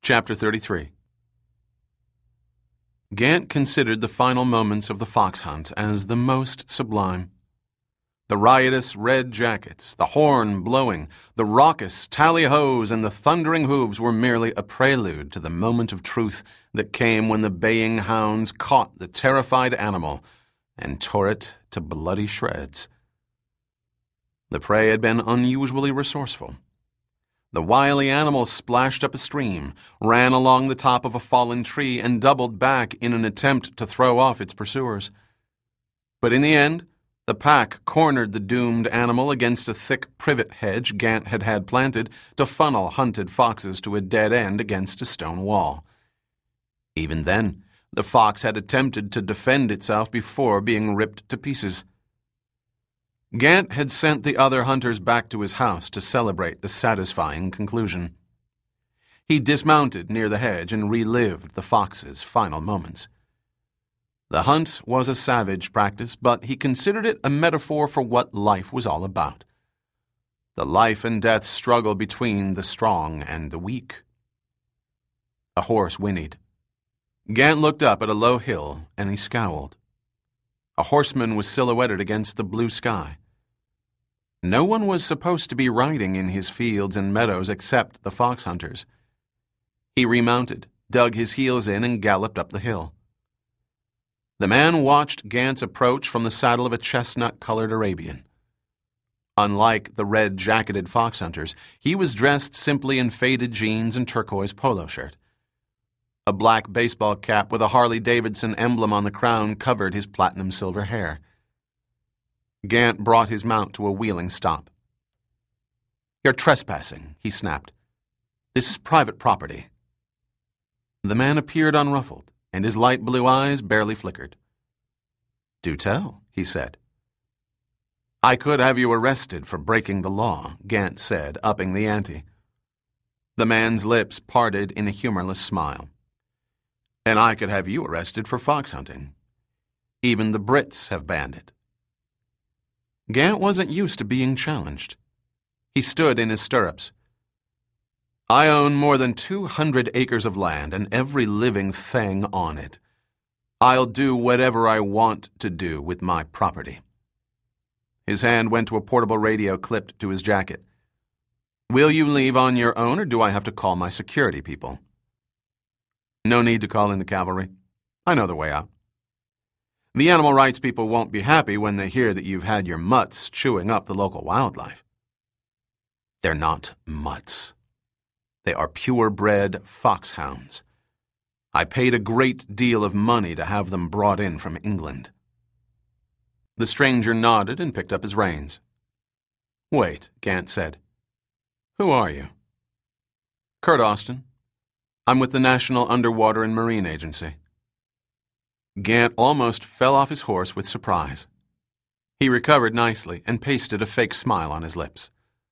Chapter 33. Gant considered the final moments of the fox hunt as the most sublime. The riotous red jackets, the horn blowing, the raucous tally-hoes, and the thundering hooves were merely a prelude to the moment of truth that came when the baying hounds caught the terrified animal and tore it to bloody shreds. The prey had been unusually resourceful. The wily animal splashed up a stream, ran along the top of a fallen tree, and doubled back in an attempt to throw off its pursuers. But in the end, the pack cornered the doomed animal against a thick privet hedge Gant had planted to funnel hunted foxes to a dead end against a stone wall. Even then, the fox had attempted to defend itself before being ripped to pieces. Gant had sent the other hunters back to his house to celebrate the satisfying conclusion. He dismounted near the hedge and relived the fox's final moments. The hunt was a savage practice, but he considered it a metaphor for what life was all about. The life and death struggle between the strong and the weak. A horse whinnied. Gant looked up at a low hill, and he scowled. A horseman was silhouetted against the blue sky. No one was supposed to be riding in his fields and meadows except the fox hunters. He remounted, dug his heels in, and galloped up the hill. The man watched Gant's approach from the saddle of a chestnut-colored Arabian. Unlike the red-jacketed fox hunters, he was dressed simply in faded jeans and turquoise polo shirt. A black baseball cap with a Harley-Davidson emblem on the crown covered his platinum-silver hair. Gant brought his mount to a wheeling stop. "You're trespassing," he snapped. "This is private property." The man appeared unruffled, and his light blue eyes barely flickered. "Do tell," he said. "I could have you arrested for breaking the law," Gant said, upping the ante. The man's lips parted in a humorless smile. "And I could have you arrested for fox hunting. Even the Brits have banned it." Gant wasn't used to being challenged. He stood in his stirrups. "I own more than 200 acres of land and every living thing on it. I'll do whatever I want to do with my property." His hand went to a portable radio clipped to his jacket. "Will you leave on your own, or do I have to call my security people?" "No need to call in the cavalry. I know the way out. The animal rights people won't be happy when they hear that you've had your mutts chewing up the local wildlife." "They're not mutts. They are purebred foxhounds. I paid a great deal of money to have them brought in from England." The stranger nodded and picked up his reins. "Wait," Gant said. "Who are you?" "Kurt Austin. I'm with the National Underwater and Marine Agency." Gant almost fell off his horse with surprise. He recovered nicely and pasted a fake smile on his lips.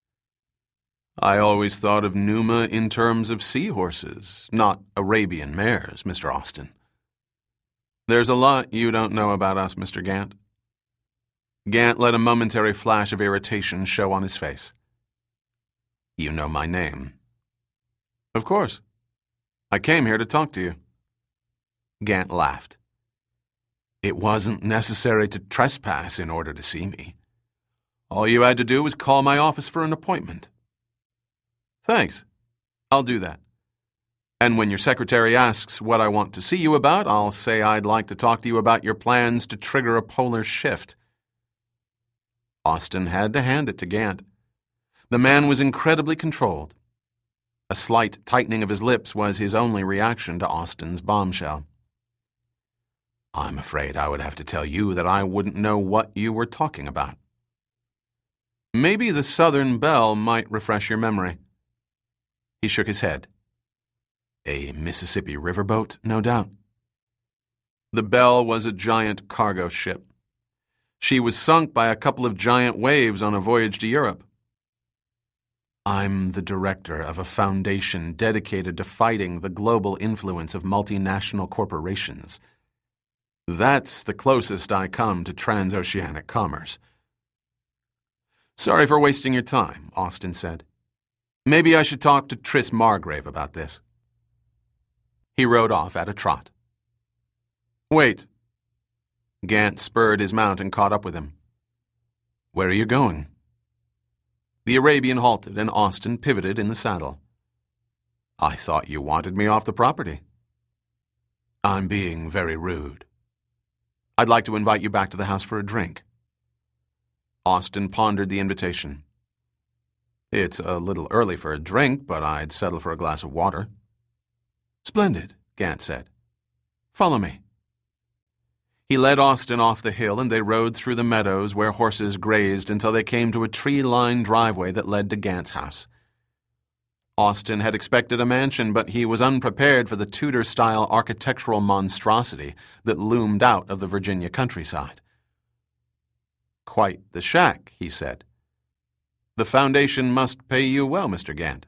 "I always thought of Numa in terms of seahorses, not Arabian mares, Mr. Austin." "There's a lot you don't know about us, Mr. Gant." Gant let a momentary flash of irritation show on his face. "You know my name." "Of course. I came here to talk to you." Gant laughed. "It wasn't necessary to trespass in order to see me. All you had to do was call my office for an appointment." "Thanks. I'll do that. And when your secretary asks what I want to see you about, I'll say I'd like to talk to you about your plans to trigger a polar shift." Austin had to hand it to Gant. The man was incredibly controlled. A slight tightening of his lips was his only reaction to Austin's bombshell. "I'm afraid I would have to tell you that I wouldn't know what you were talking about." "Maybe the Southern Belle might refresh your memory." He shook his head. "A Mississippi riverboat, no doubt." The Belle was a giant cargo ship. She was sunk by a couple of giant waves on a voyage to Europe. "I'm the director of a foundation dedicated to fighting the global influence of multinational corporations. That's the closest I come to transoceanic commerce." "Sorry for wasting your time," Austin said. "Maybe I should talk to Tris Margrave about this." He rode off at a trot. "Wait." Gant spurred his mount and caught up with him. "Where are you going?" The Arabian halted, and Austin pivoted in the saddle. "I thought you wanted me off the property." "I'm being very rude." "I'd like to invite you back to the house for a drink." Austin pondered the invitation. "It's a little early for a drink, but I'd settle for a glass of water." "Splendid," Gant said. "Follow me." He led Austin off the hill, and they rode through the meadows where horses grazed until they came to a tree-lined driveway that led to Gant's house. Austin had expected a mansion, but he was unprepared for the Tudor-style architectural monstrosity that loomed out of the Virginia countryside. "Quite the shack," he said. "The foundation must pay you well, Mr. Gant."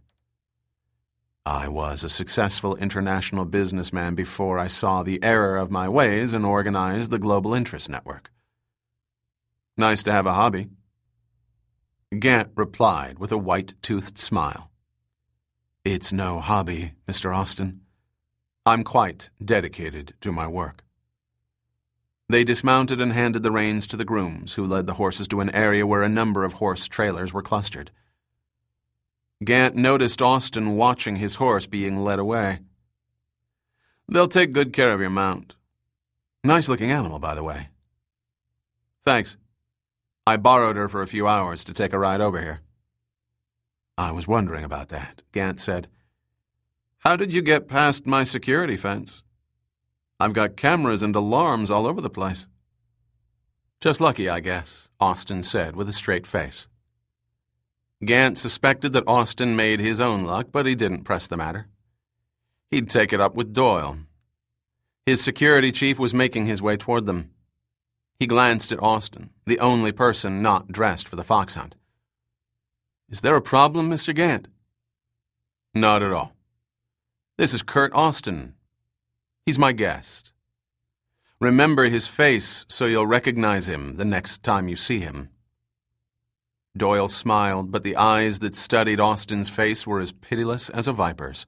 "I was a successful international businessman before I saw the error of my ways and organized the Global Interest Network." "Nice to have a hobby." Gant replied with a white-toothed smile. "It's no hobby, Mr. Austin. I'm quite dedicated to my work." They dismounted and handed the reins to the grooms, who led the horses to an area where a number of horse trailers were clustered. Gant noticed Austin watching his horse being led away. "They'll take good care of your mount." "Nice-looking animal, by the way." "Thanks. I borrowed her for a few hours to take a ride over here." "I was wondering about that," Gant said. "How did you get past my security fence? I've got cameras and alarms all over the place." "Just lucky, I guess," Austin said with a straight face. Gant suspected that Austin made his own luck, but he didn't press the matter. He'd take it up with Doyle. His security chief was making his way toward them. He glanced at Austin, the only person not dressed for the fox hunt. "Is there a problem, Mr. Gant?" "Not at all. This is Kurt Austin. He's my guest. Remember his face so you'll recognize him the next time you see him." Doyle smiled, but the eyes that studied Austin's face were as pitiless as a viper's.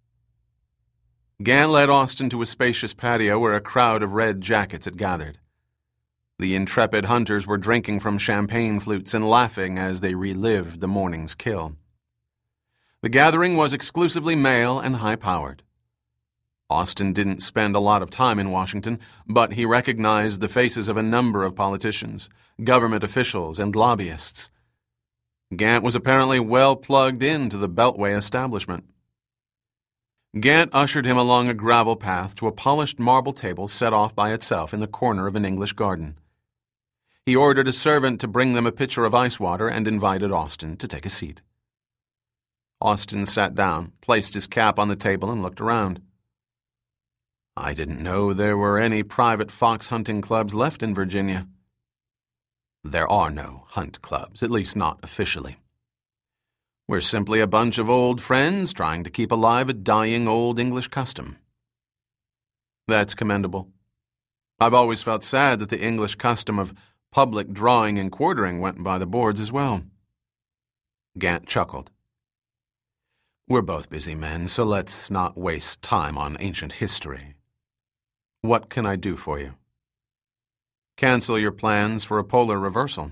Gant led Austin to a spacious patio where a crowd of red jackets had gathered. The intrepid hunters were drinking from champagne flutes and laughing as they relived the morning's kill. The gathering was exclusively male and high-powered. Austin didn't spend a lot of time in Washington, but he recognized the faces of a number of politicians, government officials, and lobbyists. Gant was apparently well plugged into the Beltway establishment. Gant ushered him along a gravel path to a polished marble table set off by itself in the corner of an English garden. He ordered a servant to bring them a pitcher of ice water and invited Austin to take a seat. Austin sat down, placed his cap on the table, and looked around. "I didn't know there were any private fox hunting clubs left in Virginia." "There are no hunt clubs, at least not officially. We're simply a bunch of old friends trying to keep alive a dying old English custom." "That's commendable. I've always felt sad that the English custom of public drawing and quartering went by the boards as well." Gant chuckled. "We're both busy men, so let's not waste time on ancient history. What can I do for you?" "Cancel your plans for a polar reversal."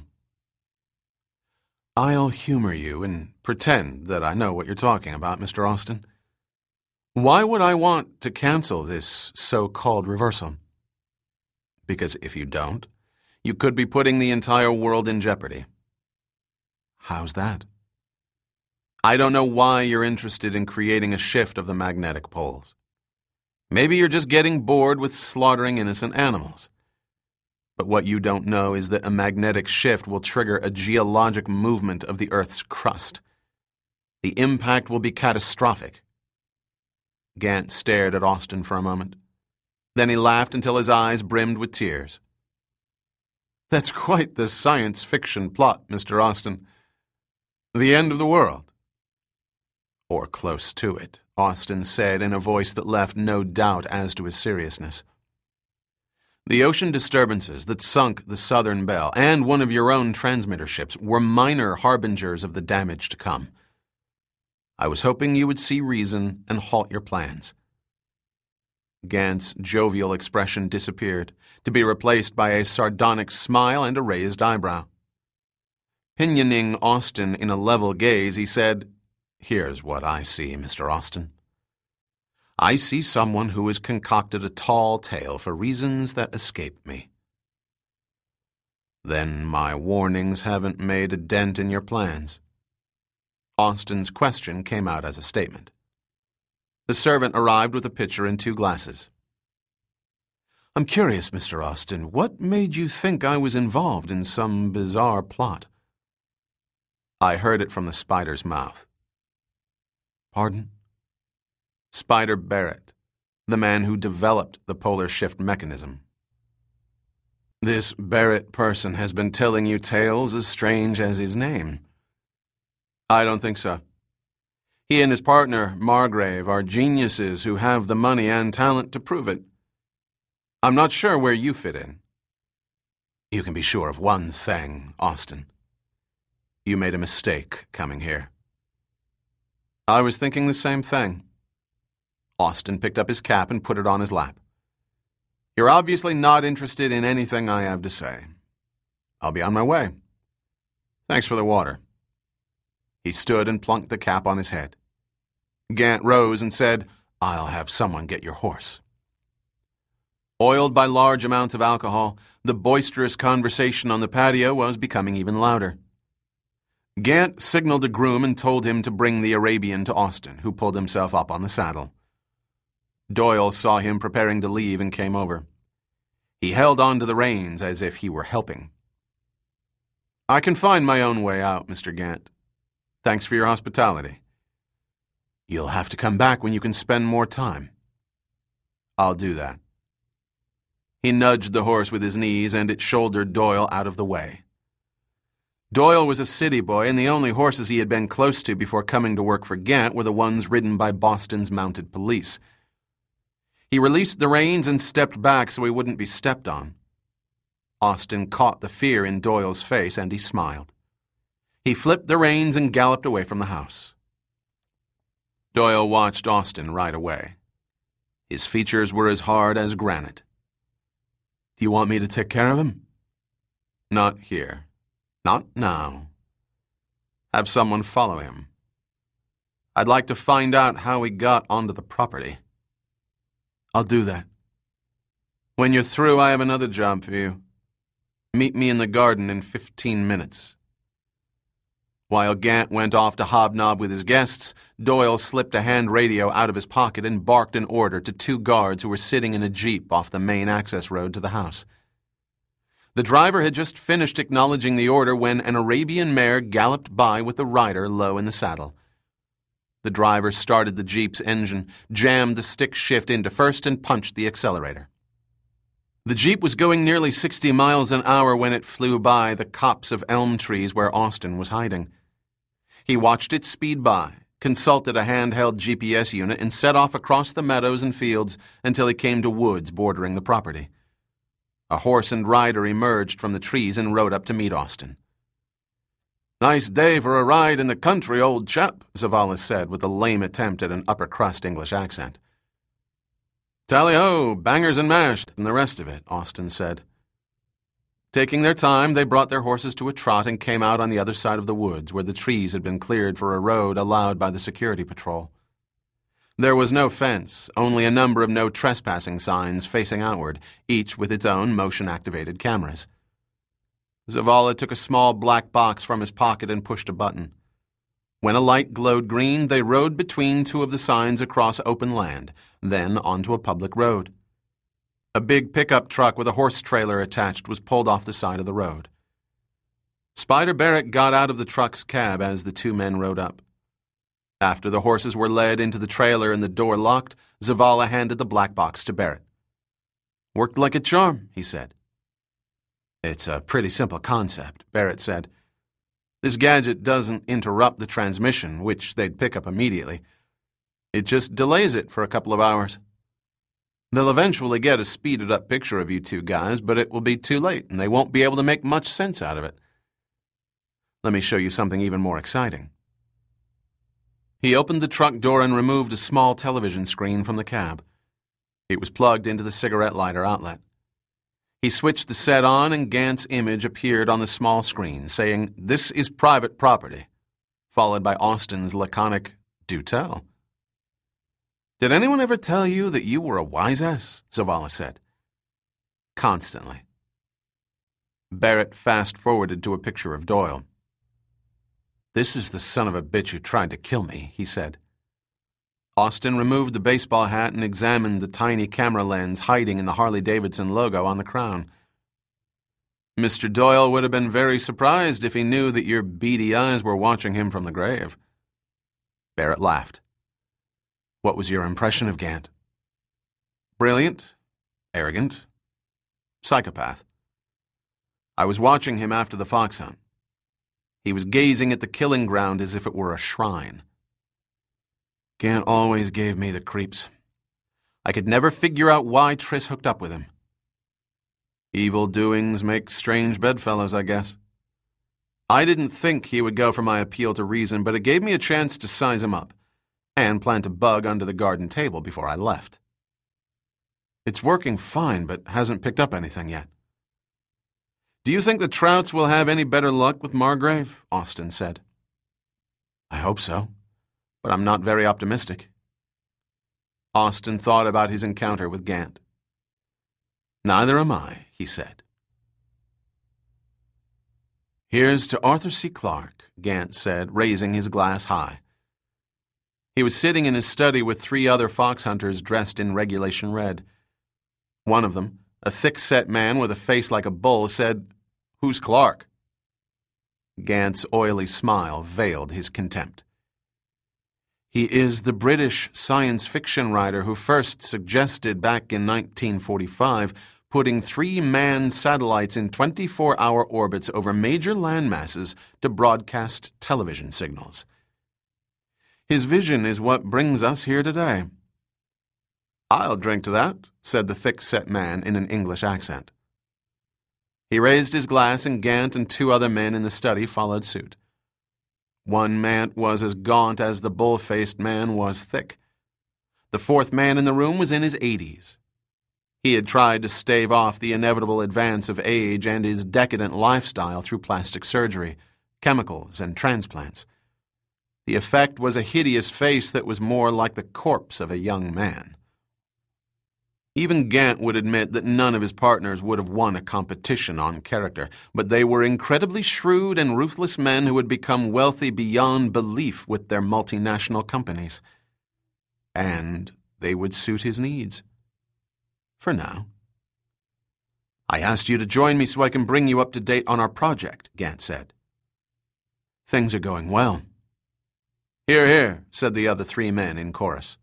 "I'll humor you and pretend that I know what you're talking about, Mr. Austin. Why would I want to cancel this so-called reversal?" "Because if you don't, you could be putting the entire world in jeopardy." "How's that?" "I don't know why you're interested in creating a shift of the magnetic poles. Maybe you're just getting bored with slaughtering innocent animals. But what you don't know is that a magnetic shift will trigger a geologic movement of the Earth's crust. The impact will be catastrophic." Gant stared at Austin for a moment. Then he laughed until his eyes brimmed with tears. "That's quite the science fiction plot, Mr. Austin. The end of the world." "Or close to it," Austin said in a voice that left no doubt as to his seriousness. "The ocean disturbances that sunk the Southern Belle and one of your own transmitter ships were minor harbingers of the damage to come. I was hoping you would see reason and halt your plans." Gant's jovial expression disappeared, to be replaced by a sardonic smile and a raised eyebrow. Pinioning Austin in a level gaze, he said, "Here's what I see, Mr. Austin. I see someone who has concocted a tall tale for reasons that escape me." "Then my warnings haven't made a dent in your plans?" Austin's question came out as a statement. The servant arrived with a pitcher and 2 glasses. "I'm curious, Mr. Austin, what made you think I was involved in some bizarre plot?" "I heard it from the Spider's mouth." "Pardon?" "Spider Barrett, the man who developed the polar shift mechanism." "This Barrett person has been telling you tales as strange as his name." "I don't think so. He and his partner, Margrave, are geniuses who have the money and talent to prove it. I'm not sure where you fit in." "You can be sure of one thing, Austin. You made a mistake coming here." "I was thinking the same thing." Austin picked up his cap and put it on his lap. "You're obviously not interested in anything I have to say. I'll be on my way. Thanks for the water." He stood and plunked the cap on his head. Gant rose and said, "I'll have someone get your horse." Oiled by large amounts of alcohol, the boisterous conversation on the patio was becoming even louder. Gant signaled a groom and told him to bring the Arabian to Austin, who pulled himself up on the saddle. Doyle saw him preparing to leave and came over. He held on to the reins as if he were helping. "I can find my own way out, Mr. Gant. Thanks for your hospitality." "You'll have to come back when you can spend more time." "I'll do that." He nudged the horse with his knees, and it shouldered Doyle out of the way. Doyle was a city boy, and the only horses he had been close to before coming to work for Gant were the ones ridden by Boston's mounted police. He released the reins and stepped back so he wouldn't be stepped on. Austin caught the fear in Doyle's face, and he smiled. He flipped the reins and galloped away from the house. Doyle watched Austin ride away. His features were as hard as granite. "Do you want me to take care of him?" "Not here. Not now. Have someone follow him. I'd like to find out how he got onto the property." "I'll do that." "When you're through, I have another job for you. Meet me in the garden in 15 minutes. While Gant went off to hobnob with his guests, Doyle slipped a hand radio out of his pocket and barked an order to 2 guards who were sitting in a jeep off the main access road to the house. The driver had just finished acknowledging the order when an Arabian mare galloped by with the rider low in the saddle. The driver started the jeep's engine, jammed the stick shift into first, and punched the accelerator. The jeep was going nearly 60 miles an hour when it flew by the copse of elm trees where Austin was hiding. He watched it speed by, consulted a handheld GPS unit, and set off across the meadows and fields until he came to woods bordering the property. A horse and rider emerged from the trees and rode up to meet Austin. "Nice day for a ride in the country, old chap," Zavala said with a lame attempt at an upper-crust English accent. "Tally-ho, bangers and mash, and the rest of it," Austin said. Taking their time, they brought their horses to a trot and came out on the other side of the woods where the trees had been cleared for a road allowed by the security patrol. There was no fence, only a number of no trespassing signs facing outward, each with its own motion-activated cameras. Zavala took a small black box from his pocket and pushed a button. When a light glowed green, they rode between 2 of the signs across open land, then onto a public road. A big pickup truck with a horse trailer attached was pulled off the side of the road. Spider Barrett got out of the truck's cab as the 2 men rode up. After the horses were led into the trailer and the door locked, Zavala handed the black box to Barrett. "Worked like a charm," he said. "It's a pretty simple concept," Barrett said. "This gadget doesn't interrupt the transmission, which they'd pick up immediately. It just delays it for a couple of hours. They'll eventually get a speeded-up picture of you 2 guys, but it will be too late, and they won't be able to make much sense out of it. Let me show you something even more exciting." He opened the truck door and removed a small television screen from the cab. It was plugged into the cigarette lighter outlet. He switched the set on and Gant's image appeared on the small screen, saying, "This is private property," followed by Austin's laconic, "Do tell." "Did anyone ever tell you that you were a wise-ass?" Zavala said. "Constantly." Barrett fast-forwarded to a picture of Doyle. "This is the son of a bitch who tried to kill me," he said. Austin removed the baseball hat and examined the tiny camera lens hiding in the Harley-Davidson logo on the crown. "Mr. Doyle would have been very surprised if he knew that your beady eyes were watching him from the grave." Barrett laughed. "What was your impression of Gant?" "Brilliant, arrogant, psychopath. I was watching him after the fox hunt. He was gazing at the killing ground as if it were a shrine. Gant always gave me the creeps. I could never figure out why Triss hooked up with him. Evil doings make strange bedfellows, I guess. I didn't think he would go for my appeal to reason, but it gave me a chance to size him up and plant a bug under the garden table before I left. It's working fine, but hasn't picked up anything yet." "Do you think the Trouts will have any better luck with Margrave?" Austin said. "I hope so, but I'm not very optimistic." Austin thought about his encounter with Gant. "Neither am I," he said. "Here's to Arthur C. Clarke," Gant said, raising his glass high. He was sitting in his study with 3 other fox hunters dressed in regulation red. One of them, a thick-set man with a face like a bull, said, "Who's Clarke?" Gant's oily smile veiled his contempt. "He is the British science fiction writer who first suggested back in 1945 putting 3 manned satellites in 24-hour orbits over major landmasses to broadcast television signals. His vision is what brings us here today." "I'll drink to that," said the thick-set man in an English accent. He raised his glass and Gant and 2 other men in the study followed suit. One man was as gaunt as the bull-faced man was thick. The 4th man in the room was in his 80s. He had tried to stave off the inevitable advance of age and his decadent lifestyle through plastic surgery, chemicals, and transplants. The effect was a hideous face that was more like the corpse of a young man. Even Gant would admit that none of his partners would have won a competition on character, but they were incredibly shrewd and ruthless men who had become wealthy beyond belief with their multinational companies. And they would suit his needs. For now. "I asked you to join me so I can bring you up to date on our project," Gant said. "Things are going well." "Hear, hear," said the other 3 men in chorus.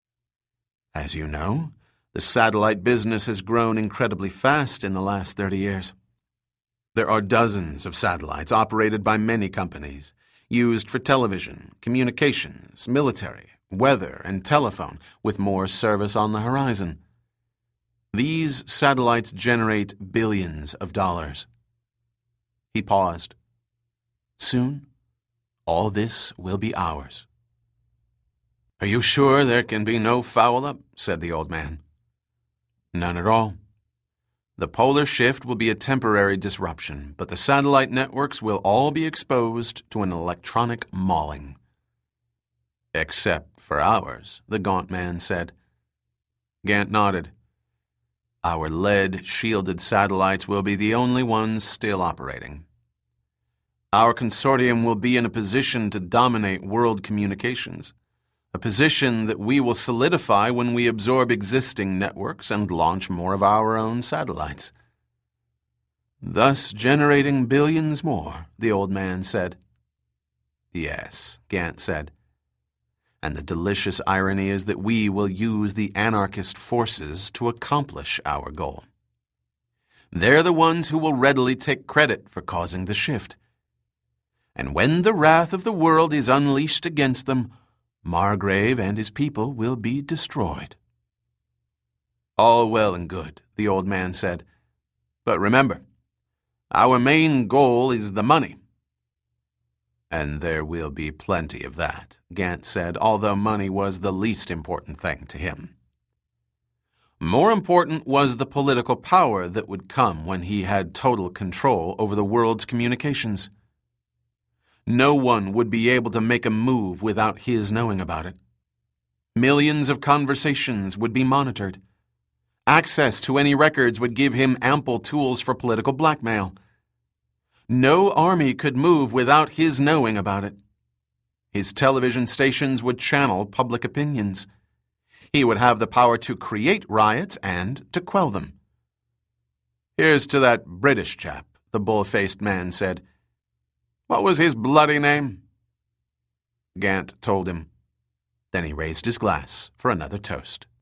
"As you know, the satellite business has grown incredibly fast in the last 30 years. There are dozens of satellites operated by many companies, used for television, communications, military, weather, and telephone, with more service on the horizon. These satellites generate billions of dollars." He paused. "Soon, all this will be ours." "Are you sure there can be no foul-up?" said the old man. "None at all. The polar shift will be a temporary disruption, but the satellite networks will all be exposed to an electronic mauling." "Except for ours," the gaunt man said. Gant nodded. "Our lead-shielded satellites will be the only ones still operating. Our consortium will be in a position to dominate world communications, a position that we will solidify when we absorb existing networks and launch more of our own satellites. Thus generating billions more," the old man said. "Yes," Gant said. "And the delicious irony is that we will use the anarchist forces to accomplish our goal. They're the ones who will readily take credit for causing the shift. And when the wrath of the world is unleashed against them, Margrave and his people will be destroyed." "All well and good," the old man said. "But remember, our main goal is the money." "And there will be plenty of that," Gant said, although money was the least important thing to him. More important was the political power that would come when he had total control over the world's communications. No one would be able to make a move without his knowing about it. Millions of conversations would be monitored. Access to any records would give him ample tools for political blackmail. No army could move without his knowing about it. His television stations would channel public opinions. He would have the power to create riots and to quell them. "Here's to that British chap," the bull-faced man said. "What was his bloody name?" Gant told him. Then he raised his glass for another toast.